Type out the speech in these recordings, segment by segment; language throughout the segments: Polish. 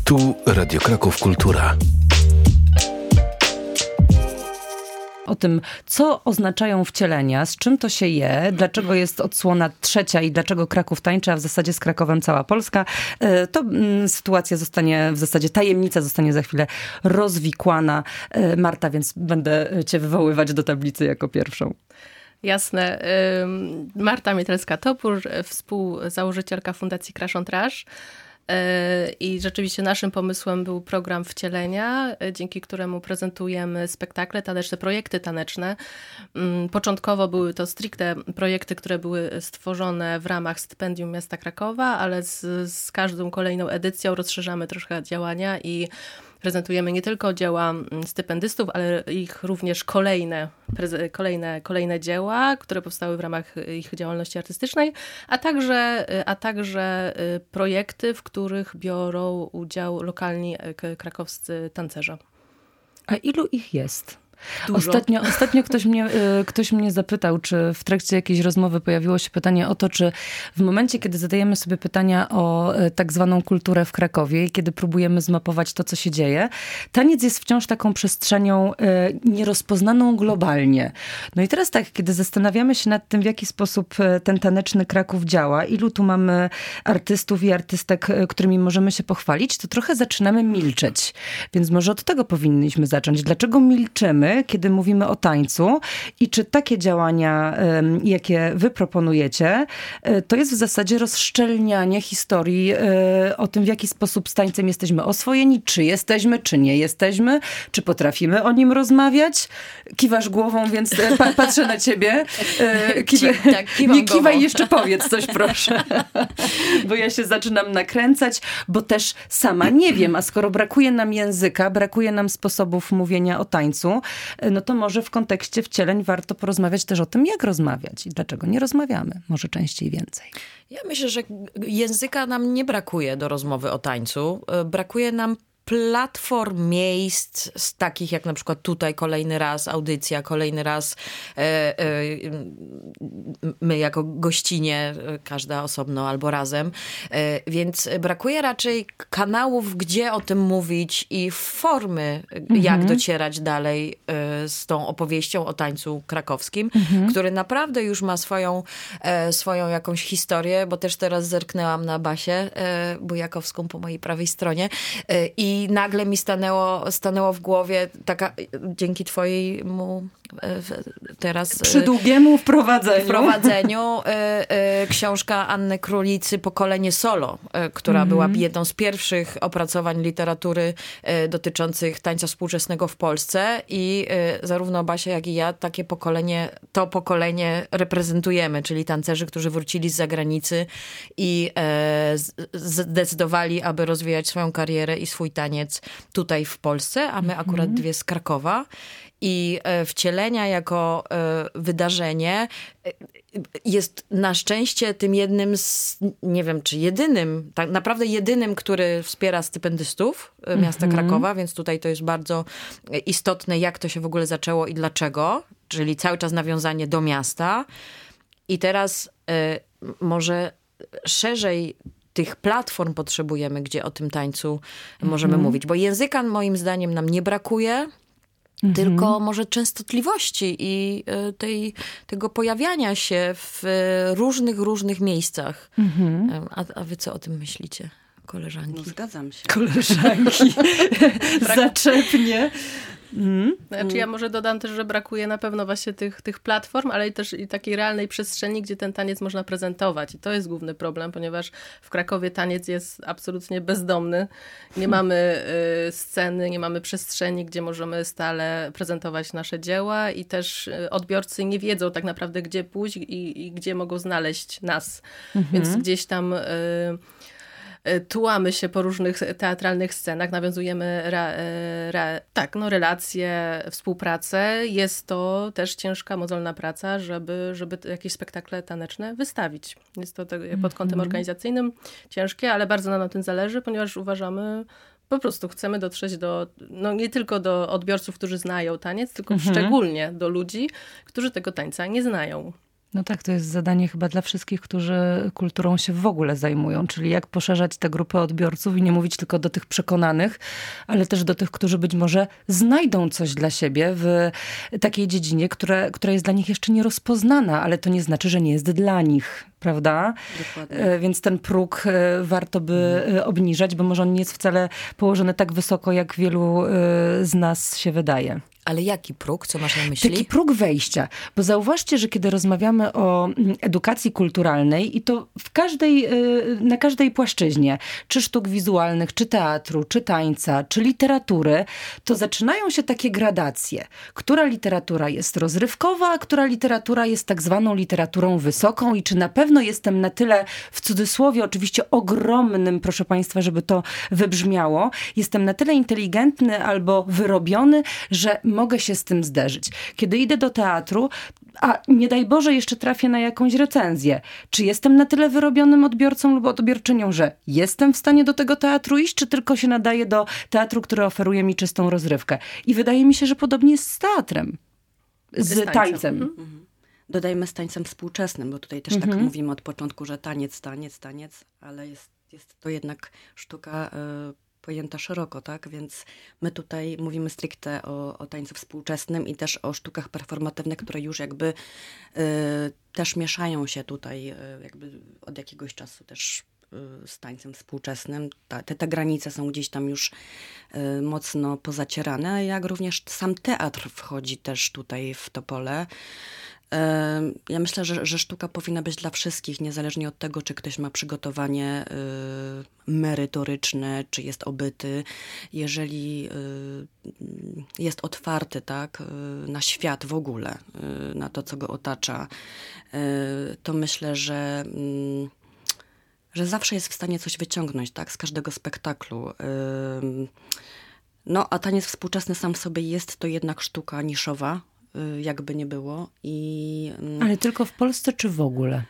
Tu Radio Kraków Kultura. O tym, co oznaczają wcielenia, z czym to się je, dlaczego jest odsłona trzecia i dlaczego Kraków tańczy, a w zasadzie z Krakowem cała Polska. To sytuacja zostanie, w zasadzie tajemnica zostanie za chwilę rozwikłana. Marta, więc będę cię wywoływać do tablicy jako pierwszą. Jasne. Marta Mietelska-Topór, współzałożycielka Fundacji Crash on Trash. I rzeczywiście naszym pomysłem był program Wcielenia, dzięki któremu prezentujemy spektakle taneczne, projekty taneczne. Początkowo były to stricte projekty, które były stworzone w ramach stypendium miasta Krakowa, ale z każdą kolejną edycją rozszerzamy troszkę działania i prezentujemy nie tylko dzieła stypendystów, ale ich również kolejne dzieła, które powstały w ramach ich działalności artystycznej, a także projekty, w których biorą udział lokalni krakowscy tancerze. A ilu ich jest? Dużo. Ostatnio ktoś mnie zapytał, czy w trakcie jakiejś rozmowy pojawiło się pytanie o to, czy w momencie, kiedy zadajemy sobie pytania o tak zwaną kulturę w Krakowie, kiedy próbujemy zmapować to, co się dzieje, taniec jest wciąż taką przestrzenią nierozpoznaną globalnie. No i teraz tak, kiedy zastanawiamy się nad tym, w jaki sposób ten taneczny Kraków działa, ilu tu mamy artystów i artystek, którymi możemy się pochwalić, to trochę zaczynamy milczeć. Więc może od tego powinniśmy zacząć. Dlaczego milczymy, kiedy mówimy o tańcu i czy takie działania, jakie wy proponujecie, to jest w zasadzie rozszczelnianie historii o tym, w jaki sposób z tańcem jesteśmy oswojeni, czy jesteśmy, czy nie jesteśmy, czy potrafimy o nim rozmawiać. Kiwasz głową, więc patrzę na ciebie. Nie kiwaj, jeszcze powiedz coś, proszę. Bo ja się zaczynam nakręcać, bo też sama nie wiem, a skoro brakuje nam języka, brakuje nam sposobów mówienia o tańcu, no to może w kontekście wcieleń warto porozmawiać też o tym, jak rozmawiać i dlaczego nie rozmawiamy. Może częściej więcej. Ja myślę, że języka nam nie brakuje do rozmowy o tańcu. Brakuje nam platform, miejsc z takich jak na przykład tutaj kolejny raz audycja, kolejny raz my jako gościnie, każda osobno albo razem. Więc brakuje raczej kanałów, gdzie o tym mówić i formy, jak docierać dalej z tą opowieścią o tańcu krakowskim, który naprawdę już ma swoją jakąś historię, bo też teraz zerknęłam na Basię Bujakowską po mojej prawej stronie i nagle mi stanęło w głowie taka, dzięki twojemu teraz przydługiemu wprowadzeniu książka Anny Królicy Pokolenie Solo, która była jedną z pierwszych opracowań literatury dotyczących tańca współczesnego w Polsce i zarówno Basia, jak i ja to pokolenie reprezentujemy, czyli tancerzy, którzy wrócili z zagranicy i zdecydowali, aby rozwijać swoją karierę i swój taniec tutaj w Polsce, a my akurat dwie z Krakowa. I wcielenia jako wydarzenie jest na szczęście tym jednym nie wiem czy jedynym, tak naprawdę jedynym, który wspiera stypendystów miasta Krakowa, więc tutaj to jest bardzo istotne, jak to się w ogóle zaczęło i dlaczego, czyli cały czas nawiązanie do miasta. I teraz może szerzej tych platform potrzebujemy, gdzie o tym tańcu możemy mówić, bo języka moim zdaniem nam nie brakuje, tylko może częstotliwości i tego pojawiania się w różnych miejscach. A wy co o tym myślicie, koleżanki? No, zgadzam się. Koleżanki. Zaczepnie. Znaczy ja może dodam też, że brakuje na pewno właśnie tych platform, ale też i takiej realnej przestrzeni, gdzie ten taniec można prezentować. I to jest główny problem, ponieważ w Krakowie taniec jest absolutnie bezdomny. Nie mamy sceny, nie mamy przestrzeni, gdzie możemy stale prezentować nasze dzieła i też odbiorcy nie wiedzą tak naprawdę, gdzie pójść i gdzie mogą znaleźć nas. Więc gdzieś tam tułamy się po różnych teatralnych scenach, nawiązujemy relacje, współpracę. Jest to też ciężka, mozolna praca, żeby jakieś spektakle taneczne wystawić. Jest to pod kątem organizacyjnym ciężkie, ale bardzo nam na tym zależy, ponieważ uważamy, po prostu chcemy dotrzeć nie tylko do odbiorców, którzy znają taniec, tylko szczególnie do ludzi, którzy tego tańca nie znają. No tak, to jest zadanie chyba dla wszystkich, którzy kulturą się w ogóle zajmują, czyli jak poszerzać tę grupę odbiorców i nie mówić tylko do tych przekonanych, ale też do tych, którzy być może znajdą coś dla siebie w takiej dziedzinie, która jest dla nich jeszcze nierozpoznana, ale to nie znaczy, że nie jest dla nich, prawda? Dokładnie. Więc ten próg warto by obniżać, bo może on nie jest wcale położony tak wysoko, jak wielu z nas się wydaje. Ale jaki próg? Co masz na myśli? Taki próg wejścia. Bo zauważcie, że kiedy rozmawiamy o edukacji kulturalnej i to na każdej płaszczyźnie, czy sztuk wizualnych, czy teatru, czy tańca, czy literatury, to zaczynają się takie gradacje. Która literatura jest rozrywkowa, a która literatura jest tak zwaną literaturą wysoką i czy na pewno jestem na tyle, w cudzysłowie oczywiście ogromnym, proszę państwa, żeby to wybrzmiało, jestem na tyle inteligentny albo wyrobiony, że mogę się z tym zderzyć. Kiedy idę do teatru, a nie daj Boże jeszcze trafię na jakąś recenzję, czy jestem na tyle wyrobionym odbiorcą lub odbiorczynią, że jestem w stanie do tego teatru iść, czy tylko się nadaje do teatru, który oferuje mi czystą rozrywkę. I wydaje mi się, że podobnie jest z teatrem. Z tańcem. Dodajmy z tańcem współczesnym, bo tutaj też tak mówimy od początku, że taniec, ale jest to jednak sztuka pojęta szeroko, tak? Więc my tutaj mówimy stricte o tańcu współczesnym i też o sztukach performatywnych, które już jakby też mieszają się tutaj jakby od jakiegoś czasu też z tańcem współczesnym. Te granice są gdzieś tam już mocno pozacierane, jak również sam teatr wchodzi też tutaj w to pole. Ja myślę, że sztuka powinna być dla wszystkich, niezależnie od tego, czy ktoś ma przygotowanie merytoryczne, czy jest obyty. Jeżeli jest otwarty, tak, na świat w ogóle, na to, co go otacza, to myślę, że zawsze jest w stanie coś wyciągnąć, tak, z każdego spektaklu. No, a taniec współczesny sam w sobie jest to jednak sztuka niszowa, jakby nie było. Ale tylko w Polsce czy w ogóle?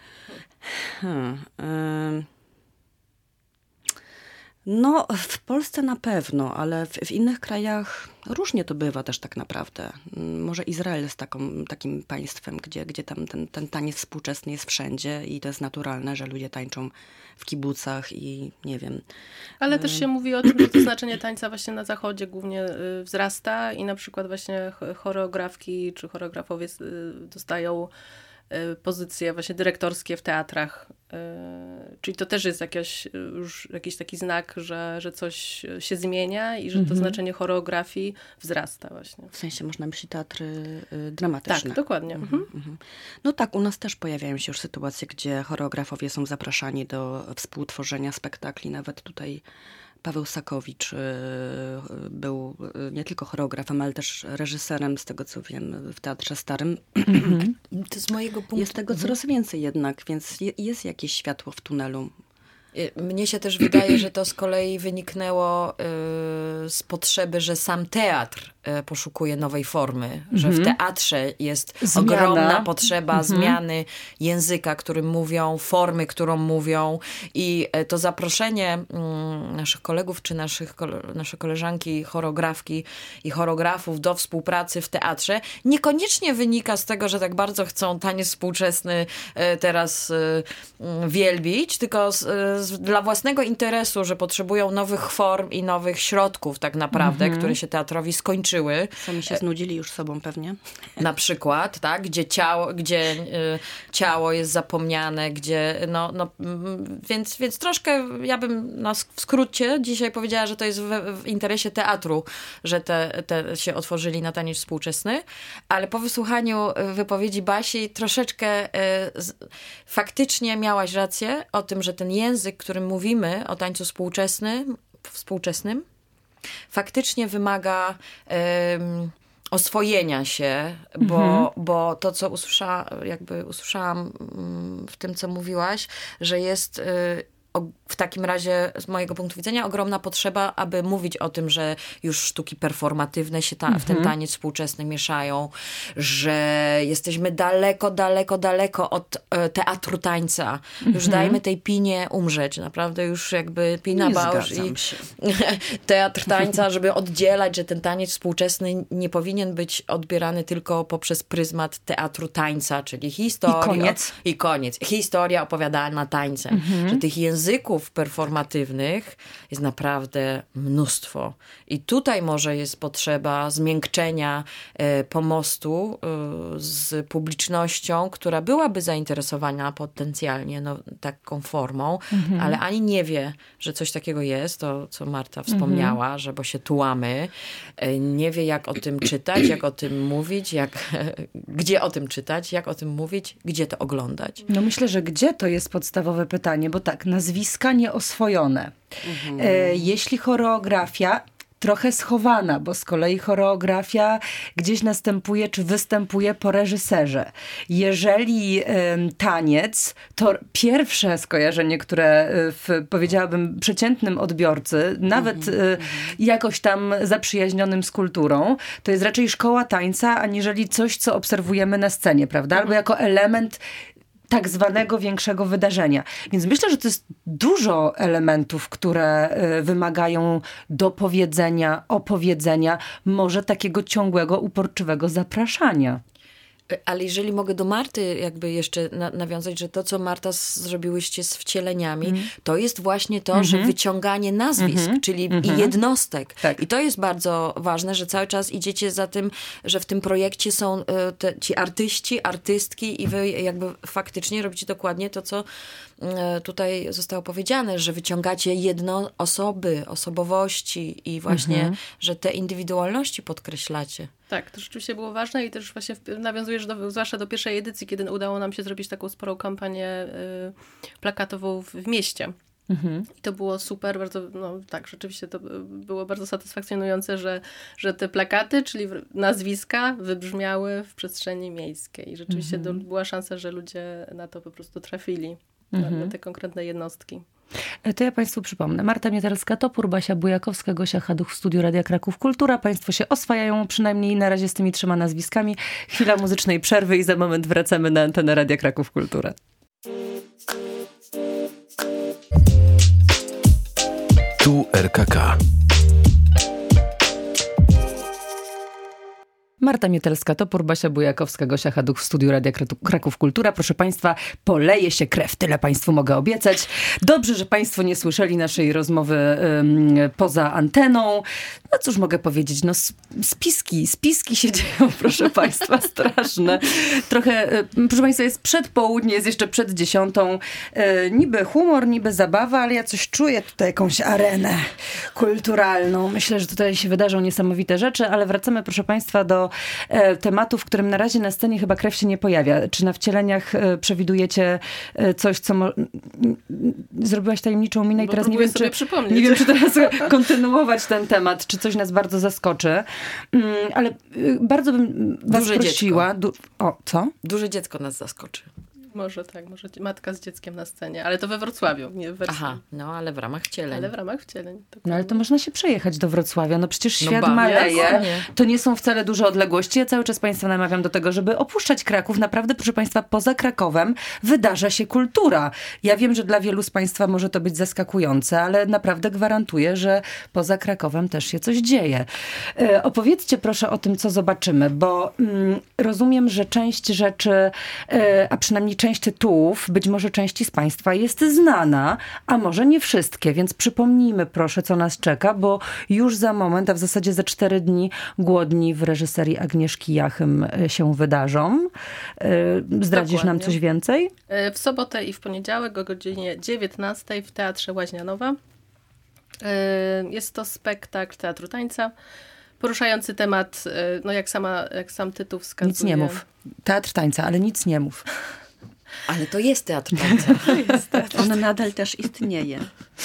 No, w Polsce na pewno, ale w innych krajach różnie to bywa też tak naprawdę. Może Izrael jest takim państwem, gdzie tam ten taniec współczesny jest wszędzie i to jest naturalne, że ludzie tańczą w kibucach i nie wiem. Ale też się mówi o tym, że to znaczenie tańca właśnie na zachodzie głównie wzrasta i na przykład właśnie choreografki czy choreografowie dostają pozycje właśnie dyrektorskie w teatrach. Czyli to też jest jakiś taki znak, że coś się zmienia i że to znaczenie choreografii wzrasta właśnie. W sensie można myśleć teatry dramatyczne. Tak, dokładnie. No tak, u nas też pojawiają się już sytuacje, gdzie choreografowie są zapraszani do współtworzenia spektakli. Nawet tutaj Paweł Sakowicz był nie tylko choreografem, ale też reżyserem, z tego co wiem, w Teatrze Starym. To z mojego punktu... Jest tego coraz więcej jednak, więc jest jakieś światło w tunelu. Mnie się też wydaje, że to z kolei wyniknęło z potrzeby, że sam teatr poszukuje nowej formy, że w teatrze jest ogromna potrzeba zmiany języka, którym mówią, formy, którą mówią i to zaproszenie naszych kolegów czy nasze koleżanki, choreografki i choreografów do współpracy w teatrze niekoniecznie wynika z tego, że tak bardzo chcą taniec współczesny teraz wielbić, tylko dla własnego interesu, że potrzebują nowych form i nowych środków tak naprawdę, które się teatrowi skończyły. Sami się znudzili już sobą pewnie. Na przykład, tak, gdzie ciało jest zapomniane, gdzie więc troszkę ja bym w skrócie dzisiaj powiedziała, że to jest w interesie teatru, że te się otworzyli na taniec współczesny, ale po wysłuchaniu wypowiedzi Basi troszeczkę faktycznie miałaś rację o tym, że ten język, którym mówimy o tańcu współczesnym, faktycznie wymaga oswojenia się, bo to, co usłyszałam w tym, co mówiłaś, że jest w takim razie z mojego punktu widzenia ogromna potrzeba, aby mówić o tym, że już sztuki performatywne się w ten taniec współczesny mieszają, że jesteśmy daleko od teatru tańca. Już dajmy tej pinie umrzeć. Naprawdę już jakby pina bałsz i teatr tańca, żeby oddzielać, że ten taniec współczesny nie powinien być odbierany tylko poprzez pryzmat teatru tańca, czyli historia. I koniec. Historia opowiadana tańcem. Że tych języków performatywnych jest naprawdę mnóstwo. I tutaj może jest potrzeba zmiękczenia pomostu z publicznością, która byłaby zainteresowana potencjalnie taką formą, ale ani nie wie, że coś takiego jest, to co Marta wspomniała, że bo się tułamy, nie wie jak o tym czytać, jak o tym mówić, gdzie o tym czytać, jak o tym mówić, gdzie to oglądać. No myślę, że gdzie to jest podstawowe pytanie, bo tak, nazwiska nieoswojone. Jeśli choreografia trochę schowana, bo z kolei choreografia gdzieś następuje, czy występuje po reżyserze. Jeżeli taniec, to pierwsze skojarzenie, które powiedziałabym przeciętnym odbiorcy, nawet jakoś tam zaprzyjaźnionym z kulturą, to jest raczej szkoła tańca, aniżeli coś, co obserwujemy na scenie, prawda? Albo jako element tak zwanego większego wydarzenia. Więc myślę, że to jest dużo elementów, które wymagają dopowiedzenia, opowiedzenia, może takiego ciągłego, uporczywego zapraszania. Ale jeżeli mogę do Marty jakby jeszcze nawiązać, że to, co Marta zrobiłyście z wcieleniami, to jest właśnie to, że wyciąganie nazwisk, czyli jednostek. Tak. I to jest bardzo ważne, że cały czas idziecie za tym, że w tym projekcie są ci artyści, artystki i wy jakby faktycznie robicie dokładnie to, co tutaj zostało powiedziane, że wyciągacie osobowości i właśnie, że te indywidualności podkreślacie. Tak, to rzeczywiście było ważne i też właśnie nawiązujesz zwłaszcza do pierwszej edycji, kiedy udało nam się zrobić taką sporą kampanię plakatową w mieście. I to było super, bardzo, tak, rzeczywiście to było bardzo satysfakcjonujące, że te plakaty, czyli nazwiska wybrzmiały w przestrzeni miejskiej. I rzeczywiście była szansa, że ludzie na to po prostu trafili, na te konkretne jednostki. To ja Państwu przypomnę. Marta Mietelska-Topór, Basia Bujakowska, Gosia Haduch w studiu Radia Kraków Kultura. Państwo się oswajają przynajmniej na razie z tymi 3 nazwiskami. Chwila muzycznej przerwy i za moment wracamy na antenę Radia Kraków Kultura. Tu RKK. Marta Mietelska-Topór, Basia Bujakowska, Gosia Haduch w studiu Radia Kraków Kultura. Proszę Państwa, poleje się krew. Tyle Państwu mogę obiecać. Dobrze, że Państwo nie słyszeli naszej rozmowy poza anteną. No cóż mogę powiedzieć, spiski się dzieją, proszę Państwa, straszne. Trochę, proszę Państwa, jest przedpołudnie, jest jeszcze przed 10. Niby humor, niby zabawa, ale ja coś czuję tutaj, jakąś arenę kulturalną. Myślę, że tutaj się wydarzą niesamowite rzeczy, ale wracamy, proszę Państwa, do tematu, w którym na razie na scenie chyba krew się nie pojawia. Czy na wcieleniach przewidujecie coś, co... Zrobiłaś tajemniczą minę i teraz nie wiem, czy teraz kontynuować ten temat, czy coś nas bardzo zaskoczy. Ale bardzo bym was prosiła... Co? Duże dziecko nas zaskoczy. Może tak, może matka z dzieckiem na scenie, ale to we Wrocławiu, nie w wersji. Aha, ale w ramach wcieleń. Ale w ramach wcieleń. No ale to można się przejechać do Wrocławia. No przecież świat maleje. To nie są wcale duże odległości. Ja cały czas Państwa namawiam do tego, żeby opuszczać Kraków. Naprawdę, proszę Państwa, poza Krakowem wydarza się kultura. Ja wiem, że dla wielu z Państwa może to być zaskakujące, ale naprawdę gwarantuję, że poza Krakowem też się coś dzieje. Opowiedzcie proszę o tym, co zobaczymy, bo rozumiem, że część rzeczy, a przynajmniej część tytułów, być może części z Państwa jest znana, a może nie wszystkie, więc przypomnijmy proszę, co nas czeka, bo już za moment, a w zasadzie za 4 dni Głodni w reżyserii Agnieszki Jachym się wydarzą. Zdradzisz Dokładnie. nam coś więcej? W sobotę i w poniedziałek o godzinie 19 w Teatrze Łaźnianowa. Jest to spektakl teatru tańca, poruszający temat, jak sam tytuł wskazuje. Nic nie mów. Teatr tańca, ale nic nie mów. Ale to jest teatr tańca. On nadal też istnieje.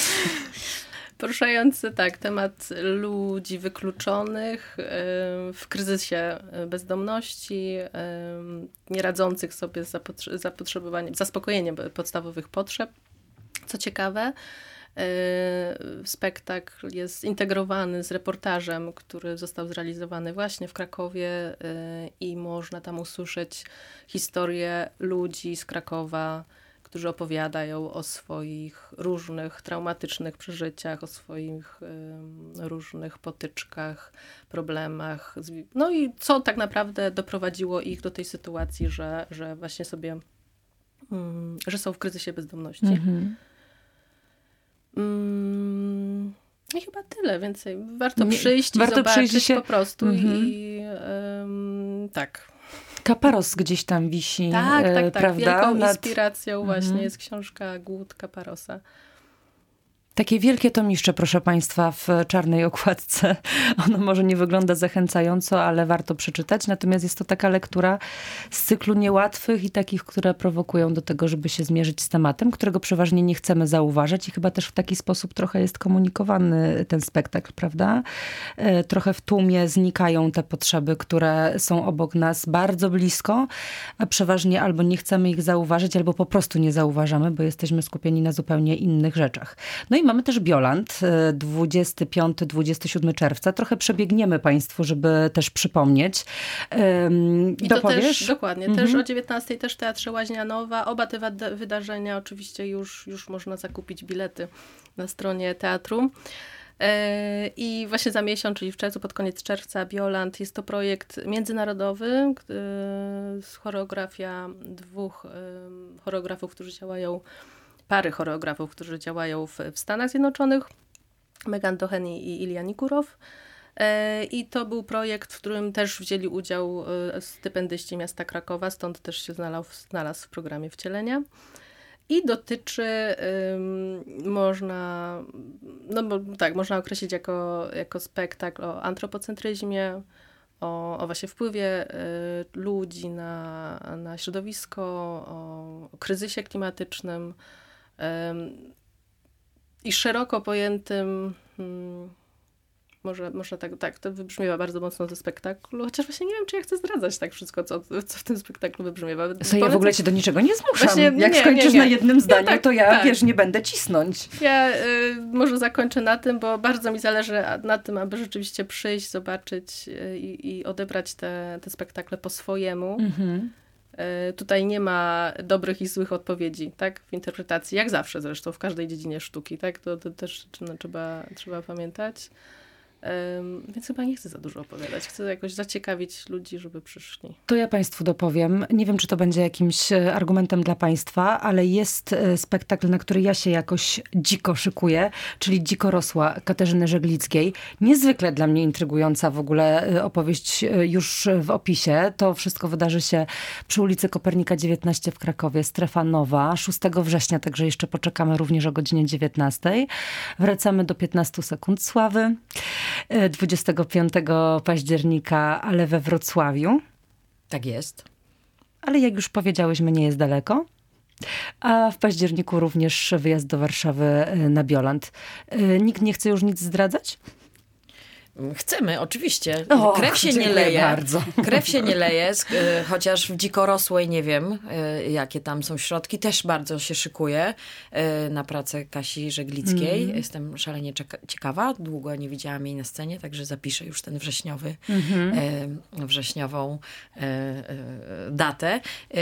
Poruszający temat ludzi wykluczonych w kryzysie bezdomności, nie radzących sobie z zaspokojeniem podstawowych potrzeb, Co ciekawe, spektakl jest integrowany z reportażem, który został zrealizowany właśnie w Krakowie i można tam usłyszeć historię ludzi z Krakowa, którzy opowiadają o swoich różnych traumatycznych przeżyciach, o swoich różnych potyczkach, problemach. No i co tak naprawdę doprowadziło ich do tej sytuacji, że właśnie sobie, że są w kryzysie bezdomności. I chyba tyle, więcej. Warto przyjść i zobaczyć po prostu. Tak. Kaparos gdzieś tam wisi, tak. prawda? Wielką inspiracją właśnie jest książka Głód Kaparosa. Takie wielkie tomiszcze, proszę Państwa, w czarnej okładce. Ono może nie wygląda zachęcająco, ale warto przeczytać. Natomiast jest to taka lektura z cyklu niełatwych i takich, które prowokują do tego, żeby się zmierzyć z tematem, którego przeważnie nie chcemy zauważać i chyba też w taki sposób trochę jest komunikowany ten spektakl, prawda? Trochę w tłumie znikają te potrzeby, które są obok nas bardzo blisko, a przeważnie albo nie chcemy ich zauważyć, albo po prostu nie zauważamy, bo jesteśmy skupieni na zupełnie innych rzeczach. No i mamy też Bioland, 25-27 czerwca. Trochę przebiegniemy Państwu, żeby też przypomnieć. I to też, dokładnie, też o 19:00 też w Teatrze Łaźnianowa. Oba te wydarzenia oczywiście już można zakupić bilety na stronie teatru. I właśnie za miesiąc, czyli w czerwcu, pod koniec czerwca, Bioland jest to projekt międzynarodowy, choreografia 2 choreografów, którzy działają, pary choreografów, którzy działają w Stanach Zjednoczonych, Megan Doheny i Ilja Nikurow. I to był projekt, w którym też wzięli udział stypendyści miasta Krakowa, stąd też się znalazł w programie Wcielenia. I dotyczy, można określić jako spektakl o antropocentryzmie, o właśnie wpływie ludzi na środowisko, o kryzysie klimatycznym i szeroko pojętym, może tak, to wybrzmiewa bardzo mocno ze spektaklu, chociaż właśnie nie wiem, czy ja chcę zdradzać tak wszystko, co w tym spektaklu wybrzmiewa. Ja w ogóle cię do niczego nie zmuszam. Właśnie, jak skończysz na jednym zdaniu, to ja, wiesz, nie będę cisnąć. Ja może zakończę na tym, bo bardzo mi zależy na tym, aby rzeczywiście przyjść, zobaczyć i odebrać te spektakle po swojemu. Tutaj nie ma dobrych i złych odpowiedzi, tak? W interpretacji, jak zawsze zresztą, w każdej dziedzinie sztuki, tak? To też trzeba pamiętać. Więc chyba nie chcę za dużo opowiadać. Chcę jakoś zaciekawić ludzi, żeby przyszli. To ja Państwu dopowiem. Nie wiem, czy to będzie jakimś argumentem dla Państwa, ale jest spektakl, na który ja się jakoś dziko szykuję, czyli Dzikorosła Katarzyny Żeglickiej. Niezwykle dla mnie intrygująca w ogóle opowieść już w opisie. To wszystko wydarzy się przy ulicy Kopernika 19 w Krakowie. Strefa nowa, 6 września, także jeszcze poczekamy również o godzinie 19. Wracamy do 15 sekund sławy. 25 października, ale we Wrocławiu. Tak jest. Ale jak już powiedziałyśmy, nie jest daleko. A w październiku również wyjazd do Warszawy na Bioland. Nikt nie chce już nic zdradzać? Chcemy, oczywiście. Och, krew się nie leje. Bardzo. Krew się nie leje, chociaż w Dzikorosłej nie wiem, jakie tam są środki. Też bardzo się szykuję na pracę Kasi Żeglickiej. Jestem szalenie ciekawa. Długo nie widziałam jej na scenie, także zapiszę już ten wrześniową datę.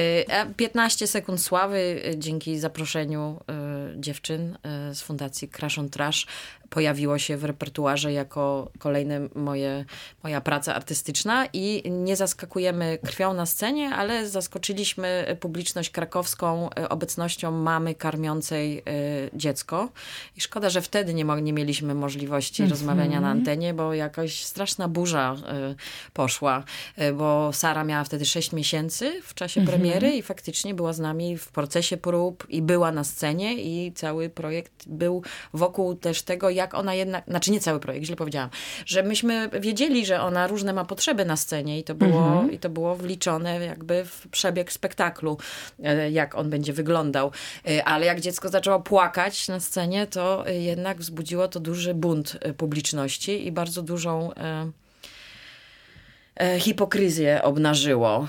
15 sekund sławy dzięki zaproszeniu dziewczyn z Fundacji Crash on Trash pojawiło się w repertuarze jako kolejna moja praca artystyczna i nie zaskakujemy krwią na scenie, ale zaskoczyliśmy publiczność krakowską obecnością mamy karmiącej dziecko. I szkoda, że wtedy nie mieliśmy możliwości rozmawiania na antenie, bo jakaś straszna burza poszła, bo Sara miała wtedy 6 miesięcy w czasie premiery i faktycznie była z nami w procesie prób i była na scenie i cały projekt był wokół też tego, jak ona jednak, znaczy nie cały projekt, źle powiedziałam, że myśmy wiedzieli, że ona różne ma potrzeby na scenie i to było wliczone jakby w przebieg spektaklu, jak on będzie wyglądał. Ale jak dziecko zaczęło płakać na scenie, to jednak wzbudziło to duży bunt publiczności i bardzo dużą hipokryzję obnażyło,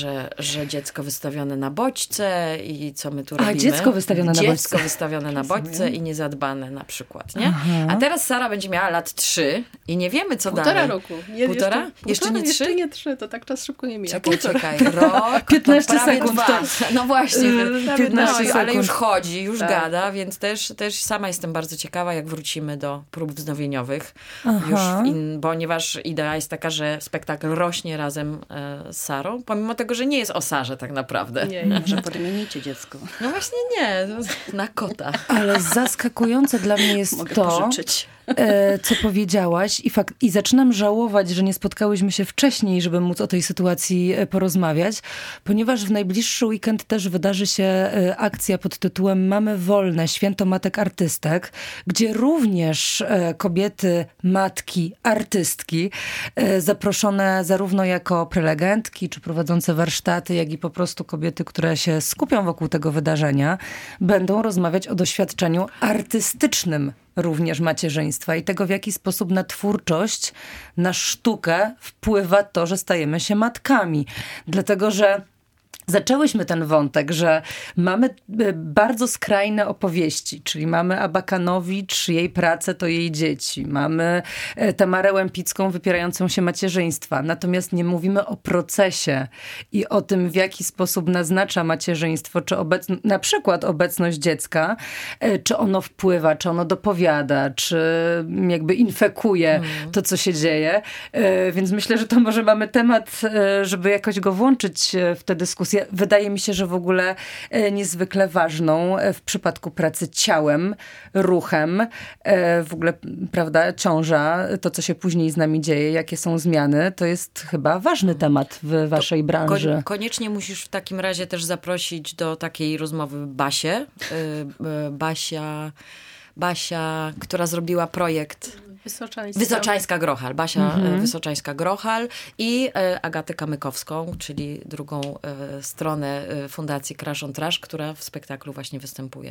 że dziecko wystawione na bodźce i co my tu robimy? Dziecko wystawione na bodźce. Dziecko wystawione na bodźce i niezadbane na przykład, nie? A teraz Sara będzie miała lat 3 i nie wiemy, co dalej. 1,5 roku. Półtora? Jeszcze nie 3? Jeszcze nie 3, to tak czas szybko nie mija. Czekaj, rok, 15 sekund. 2. No właśnie, 15 sekund. ale już chodzi, już gada, więc też sama jestem bardzo ciekawa, jak wrócimy do prób wznowieniowych. Już ponieważ idea jest taka, że spektakl rośnie razem z Sarą, pomimo tego, że nie jest o Sarze tak naprawdę. Nie, że podmienicie dziecko. No właśnie nie, na kota. Ale zaskakujące dla mnie jest Mogę to, pożyczyć. Co powiedziałaś i zaczynam żałować, że nie spotkałyśmy się wcześniej, żeby móc o tej sytuacji porozmawiać, ponieważ w najbliższy weekend też wydarzy się akcja pod tytułem Mamy wolne, Święto Matek Artystek, gdzie również kobiety, matki, artystki, zaproszone zarówno jako prelegentki, czy prowadzące warsztaty, jak i po prostu kobiety, które się skupią wokół tego wydarzenia, będą rozmawiać o doświadczeniu artystycznym również macierzyństwa i tego, w jaki sposób na twórczość, na sztukę wpływa to, że stajemy się matkami. Dlatego, że zaczęłyśmy ten wątek, że mamy bardzo skrajne opowieści, czyli mamy Abakanowicz, jej pracę to jej dzieci. Mamy Tamarę Łępicką wypierającą się macierzyństwa. Natomiast nie mówimy o procesie i o tym, w jaki sposób naznacza macierzyństwo, czy na przykład obecność dziecka, czy ono wpływa, czy ono dopowiada, czy jakby infekuje to, co się dzieje. Więc myślę, że to może mamy temat, żeby jakoś go włączyć w tę dyskusję. Wydaje mi się, że w ogóle niezwykle ważną w przypadku pracy ciałem, ruchem, w ogóle, prawda, ciąża, to co się później z nami dzieje, jakie są zmiany, to jest chyba ważny temat w waszej branży. Koniecznie musisz w takim razie też zaprosić do takiej rozmowy Basię. Basia, która zrobiła projekt Wysoczańska Grochal. Basia Wysoczańska Grochal i Agatę Kamykowską, czyli drugą stronę Fundacji Crash on Trash, która w spektaklu właśnie występuje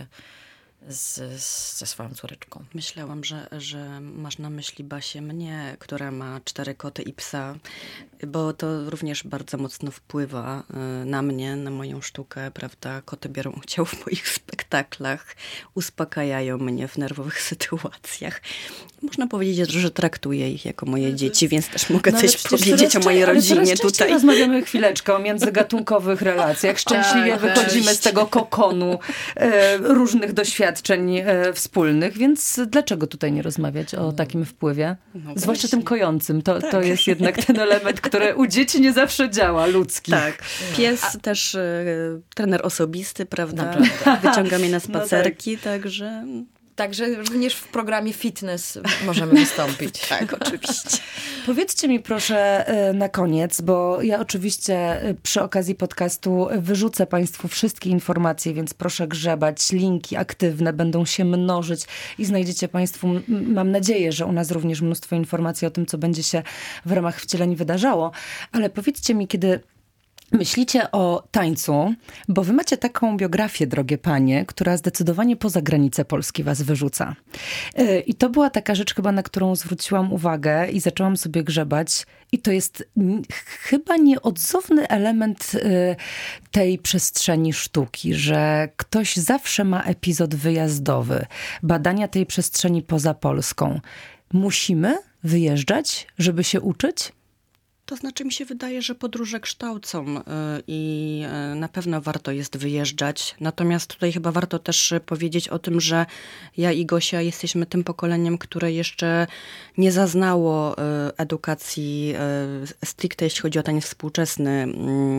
ze swoją córeczką. Myślałam, że masz na myśli Basię mnie, która ma 4 koty i psa, bo to również bardzo mocno wpływa na mnie, na moją sztukę, prawda? Koty biorą udział w moich spektaklach, uspokajają mnie w nerwowych sytuacjach. Można powiedzieć, że traktuję ich jako moje dzieci, więc też mogę coś powiedzieć o mojej rodzinie tutaj. Rozmawiamy chwileczkę o międzygatunkowych relacjach. Szczęśliwie wychodzimy z tego kokonu różnych doświadczeń wspólnych, więc dlaczego tutaj nie rozmawiać o takim wpływie? No zwłaszcza tym kojącym. To jest jednak ten element, który u dzieci nie zawsze działa, ludzki. Tak. Pies też trener osobisty, prawda? Wyciąga mnie na spacerki, także... Także również w programie fitness możemy wystąpić. Tak, oczywiście. Powiedzcie mi proszę na koniec, bo ja oczywiście przy okazji podcastu wyrzucę Państwu wszystkie informacje, więc proszę grzebać. Linki aktywne będą się mnożyć i znajdziecie Państwo, mam nadzieję, że u nas również mnóstwo informacji o tym, co będzie się w ramach wcieleń wydarzało. Ale powiedzcie mi, kiedy myślicie o tańcu, bo wy macie taką biografię, drogie panie, która zdecydowanie poza granicę Polski was wyrzuca. I to była taka rzecz chyba, na którą zwróciłam uwagę i zaczęłam sobie grzebać. I to jest chyba nieodzowny element tej przestrzeni sztuki, że ktoś zawsze ma epizod wyjazdowy, badania tej przestrzeni poza Polską. Musimy wyjeżdżać, żeby się uczyć? To znaczy mi się wydaje, że podróże kształcą i na pewno warto jest wyjeżdżać. Natomiast tutaj chyba warto też powiedzieć o tym, że ja i Gosia jesteśmy tym pokoleniem, które jeszcze nie zaznało edukacji stricte, jeśli chodzi o taniec współczesny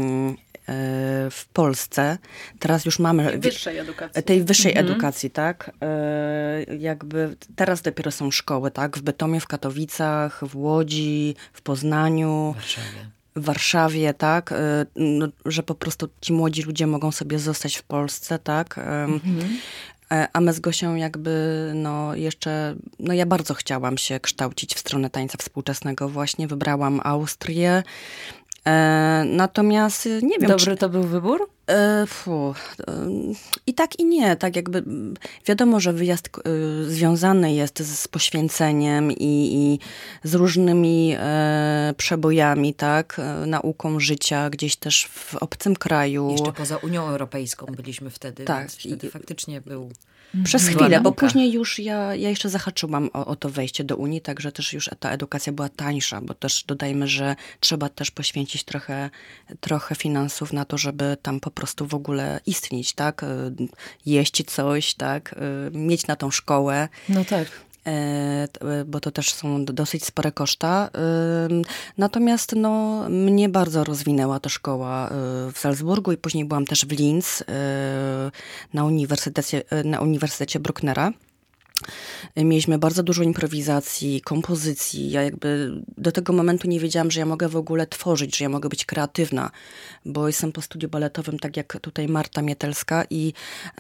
w Polsce. Teraz już mamy tej wyższej edukacji, tak? Jakby teraz dopiero są szkoły, tak? W Bytomiu, w Katowicach, w Łodzi, w Poznaniu, w Warszawie, tak? No, że po prostu ci młodzi ludzie mogą sobie zostać w Polsce, tak? A my z Gosią jakby, ja bardzo chciałam się kształcić w stronę tańca współczesnego właśnie. Wybrałam Austrię. Natomiast nie wiem... Dobry to był wybór? I tak i nie. Tak jakby wiadomo, że wyjazd związany jest z poświęceniem i z różnymi przebojami, tak? Nauką życia gdzieś też w obcym kraju. Jeszcze poza Unią Europejską byliśmy wtedy, tak. Więc wtedy faktycznie był... Przez chwilę, bo później już ja jeszcze zahaczyłam o to wejście do Unii, także też już ta edukacja była tańsza, bo też dodajmy, że trzeba też poświęcić trochę finansów na to, żeby tam po prostu w ogóle istnieć, tak? Jeść coś, tak? Mieć na tą szkołę. No tak. Bo to też są dosyć spore koszta. Natomiast mnie bardzo rozwinęła ta szkoła w Salzburgu i później byłam też w Linz na Uniwersytecie Brucknera. Mieliśmy bardzo dużo improwizacji, kompozycji. Ja jakby do tego momentu nie wiedziałam, że ja mogę w ogóle tworzyć, że ja mogę być kreatywna, bo jestem po studiu baletowym, tak jak tutaj Marta Mietelska i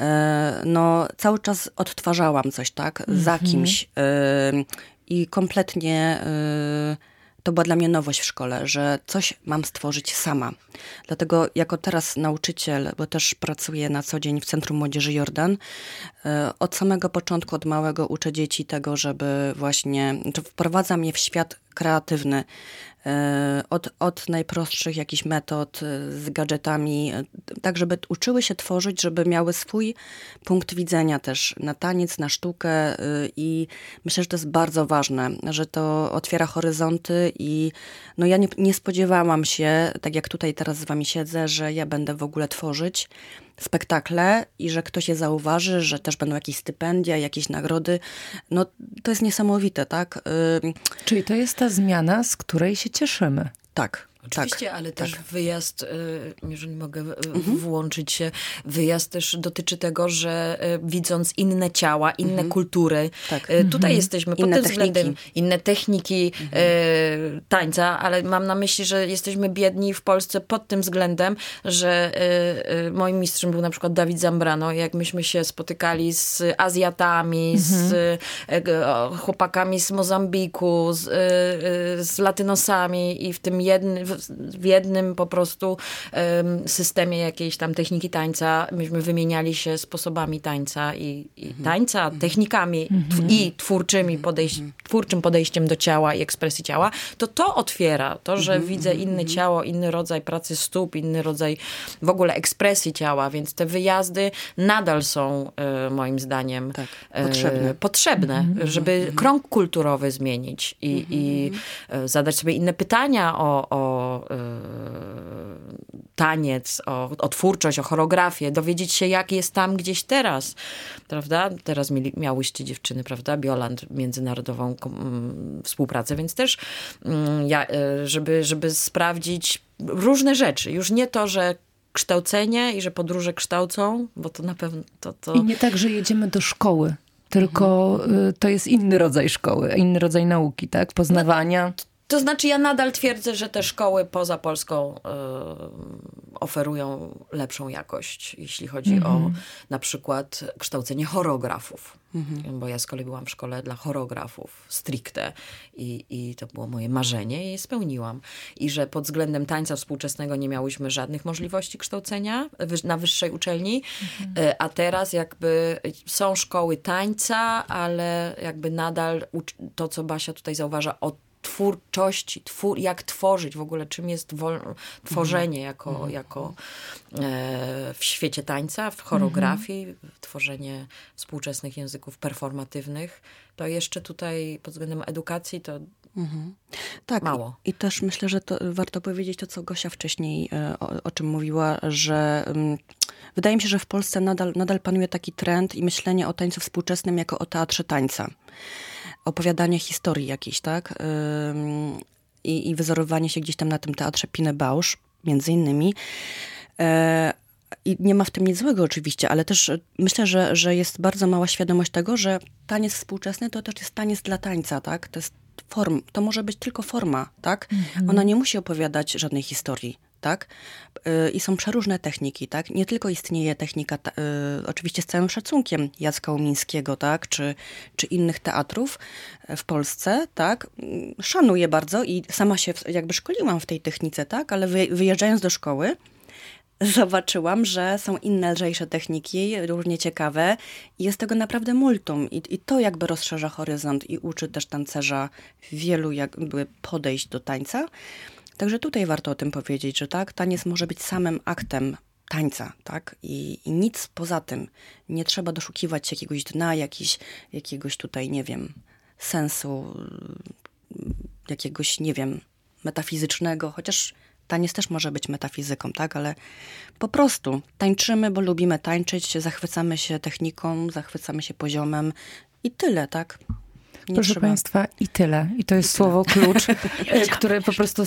cały czas odtwarzałam coś, tak, za kimś i kompletnie to była dla mnie nowość w szkole, że coś mam stworzyć sama. Dlatego jako teraz nauczyciel, bo też pracuję na co dzień w Centrum Młodzieży Jordan, od samego początku, od małego uczę dzieci tego, żeby właśnie, wprowadzam je w świat kreatywny. Od najprostszych jakichś metod z gadżetami, tak żeby uczyły się tworzyć, żeby miały swój punkt widzenia też na taniec, na sztukę i myślę, że to jest bardzo ważne, że to otwiera horyzonty i ja nie spodziewałam się, tak jak tutaj teraz z wami siedzę, że ja będę w ogóle tworzyć spektakle i że ktoś je zauważy, że też będą jakieś stypendia, jakieś nagrody. To jest niesamowite, tak? Czyli to jest ta zmiana, z której się cieszymy. Tak. Oczywiście, ale też wyjazd, jeżeli mogę włączyć się, wyjazd też dotyczy tego, że widząc inne ciała, inne kultury, tutaj jesteśmy pod tym względem, inne techniki tańca, ale mam na myśli, że jesteśmy biedni w Polsce pod tym względem, że moim mistrzem był na przykład Dawid Zambrano. Jak myśmy się spotykali z Azjatami, z chłopakami z Mozambiku, z Latynosami i w jednym po prostu systemie jakiejś tam techniki tańca, myśmy wymieniali się sposobami tańca i tańca, technikami i twórczym podejściem do ciała i ekspresji ciała, to otwiera to, że widzę inne ciało, inny rodzaj pracy stóp, inny rodzaj w ogóle ekspresji ciała, więc te wyjazdy nadal są moim zdaniem potrzebne, żeby krąg kulturowy zmienić i zadać sobie inne pytania o taniec, o twórczość, o choreografię, dowiedzieć się, jak jest tam gdzieś teraz, prawda? Teraz miałyście dziewczyny, prawda? Bioland, międzynarodową współpracę, więc też żeby sprawdzić różne rzeczy. Już nie to, że kształcenie i że podróże kształcą, bo to na pewno to... I nie tak, że jedziemy do szkoły, tylko to jest inny rodzaj szkoły, inny rodzaj nauki, tak? Poznawania. To znaczy ja nadal twierdzę, że te szkoły poza Polską oferują lepszą jakość, jeśli chodzi o na przykład kształcenie choreografów. Bo ja z kolei byłam w szkole dla choreografów stricte i to było moje marzenie i je spełniłam. I że pod względem tańca współczesnego nie miałyśmy żadnych możliwości kształcenia na wyższej uczelni, a teraz jakby są szkoły tańca, ale jakby nadal to, co Basia tutaj zauważa o twórczości, jak tworzyć w ogóle, czym jest tworzenie jako w świecie tańca, w choreografii, tworzenie współczesnych języków performatywnych, to jeszcze tutaj pod względem edukacji to tak, mało. I też myślę, że to warto powiedzieć to, co Gosia wcześniej o czym mówiła, że wydaje mi się, że w Polsce nadal panuje taki trend i myślenie o tańcu współczesnym jako o teatrze tańca. Opowiadanie historii jakiejś, tak? I wyzorowanie się gdzieś tam na tym teatrze Piny Bausch, między innymi. I nie ma w tym nic złego oczywiście, ale też myślę, że jest bardzo mała świadomość tego, że taniec współczesny to też jest taniec dla tańca, tak? To jest to może być tylko forma, tak? Ona nie musi opowiadać żadnej historii. Tak? I są przeróżne techniki, tak? Nie tylko istnieje technika, oczywiście z całym szacunkiem Jacka Umińskiego, tak? Czy innych teatrów w Polsce, tak? Szanuję bardzo i sama się jakby szkoliłam w tej technice, tak? Ale wyjeżdżając do szkoły, zobaczyłam, że są inne lżejsze techniki, równie ciekawe i jest tego naprawdę multum. I to jakby rozszerza horyzont i uczy też tancerza wielu jakby podejść do tańca. Także tutaj warto o tym powiedzieć, że tak, taniec może być samym aktem tańca, tak? I nic poza tym. Nie trzeba doszukiwać jakiegoś dna, jakiegoś tutaj, nie wiem, sensu, jakiegoś, nie wiem, metafizycznego, chociaż taniec też może być metafizyką, tak? Ale po prostu tańczymy, bo lubimy tańczyć, zachwycamy się techniką, zachwycamy się poziomem i tyle, tak? Proszę Państwa, i tyle. I to jest słowo klucz, które po prostu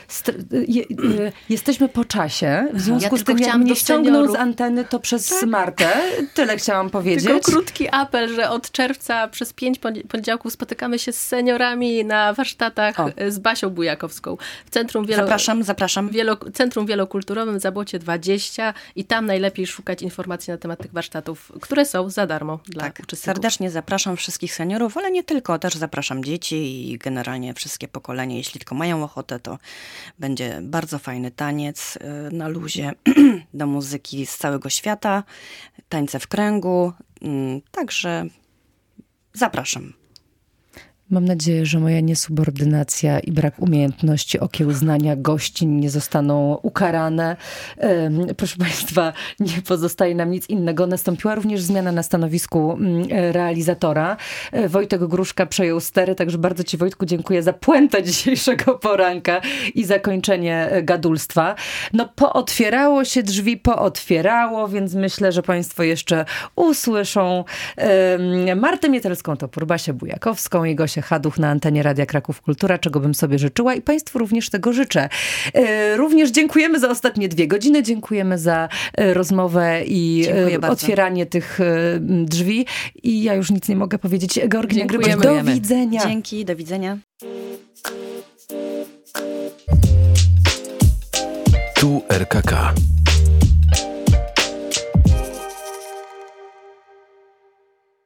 jesteśmy po czasie. W związku z tym, jak mnie ściągnął z anteny, to przez Martę. Tyle chciałam powiedzieć. Tylko krótki apel, że od czerwca przez 5 poniedziałków spotykamy się z seniorami na warsztatach z Basią Bujakowską. W Centrum Zapraszam. Centrum Wielokulturowym Zabłocie 20 i tam najlepiej szukać informacji na temat tych warsztatów, które są za darmo dla uczestników. Serdecznie zapraszam wszystkich seniorów, ale nie tylko. Też zapraszam dzieci i generalnie wszystkie pokolenia. Jeśli tylko mają ochotę, to będzie bardzo fajny taniec na luzie do muzyki z całego świata, tańce w kręgu. Także zapraszam. Mam nadzieję, że moja niesubordynacja i brak umiejętności okiełznania gościń nie zostaną ukarane. Proszę Państwa, nie pozostaje nam nic innego. Nastąpiła również zmiana na stanowisku realizatora. Wojtek Gruszka przejął stery, także bardzo Ci, Wojtku, dziękuję za puentę dzisiejszego poranka i zakończenie gadulstwa. No, pootwierało się drzwi, pootwierało, więc myślę, że Państwo jeszcze usłyszą Martę Mietelską-Topór, Basię Bujakowską i Gosię Haduch na antenie Radia Kraków Kultura, czego bym sobie życzyła i Państwu również tego życzę. Również dziękujemy za ostatnie 2 godziny, dziękujemy za rozmowę i otwieranie tych drzwi i ja już nic nie mogę powiedzieć. Georgina Grybacz, do widzenia. Dzięki, do widzenia. Tu RKK.